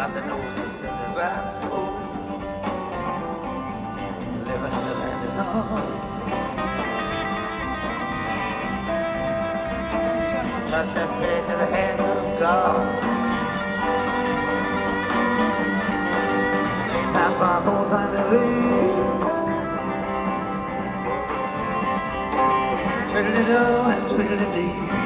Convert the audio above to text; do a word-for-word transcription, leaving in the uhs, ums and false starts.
got the noses in the back's hole. Living in the land of none. Trust and faith in the hands of God. They pass my soul silently. Twiddly-do and twiddly-dee.